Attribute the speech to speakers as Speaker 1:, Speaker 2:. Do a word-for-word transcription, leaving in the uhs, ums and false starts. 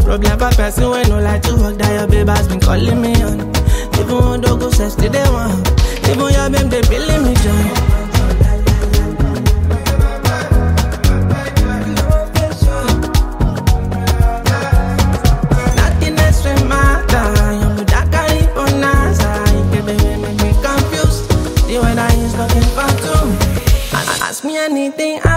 Speaker 1: Problem for person when no like to work, that your babe has been calling me on. Even when don't go sex to the one. Even your babe they feeling me joy. Nothing else will matter. You're with that guy on us. Baby, make me confused. The way that he's looking for too. Ask me anything. I